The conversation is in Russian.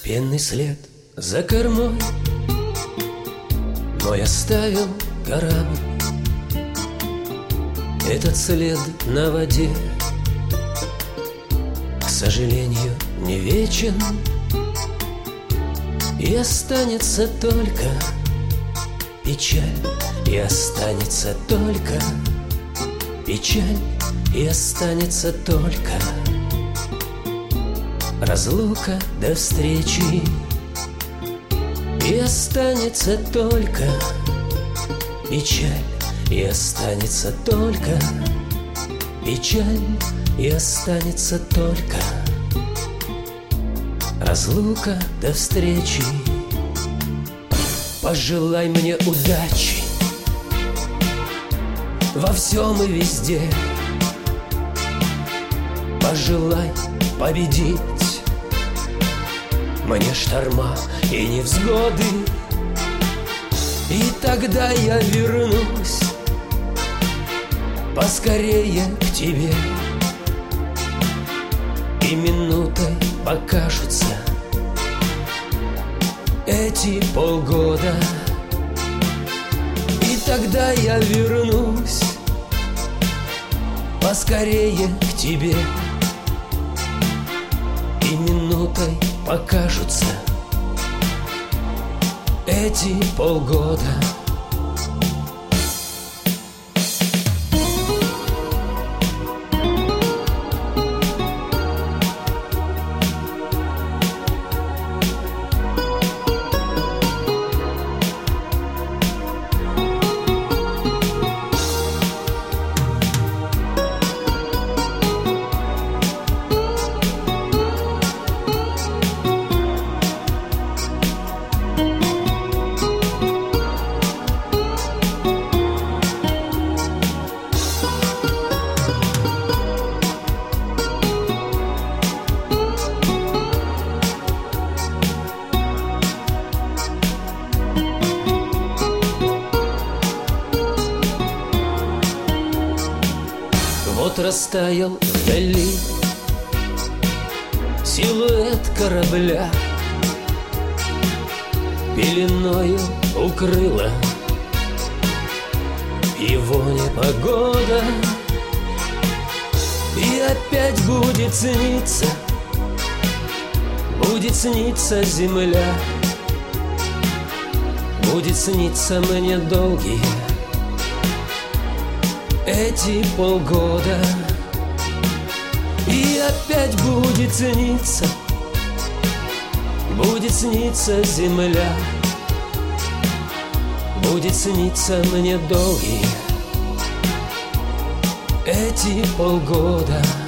Пенный след за кормой мой оставил корабль. Этот след на воде, к сожалению, не вечен, и останется только печаль, и останется только печаль, и останется только разлука до встречи, и останется только печаль, и останется только печаль, и останется только разлука до встречи. Пожелай мне удачи во всем и везде, пожелай победить мне шторма и невзгоды, и тогда я вернусь поскорее к тебе, и минутой покажутся эти полгода, и тогда я вернусь поскорее к тебе, и минутой покажутся эти полгода. Вот растаял вдали силуэт корабля, пеленою укрыла его непогода, и опять будет сниться земля, будет сниться мне долгие эти полгода, и опять будет сниться земля, будет сниться мне долгие эти полгода.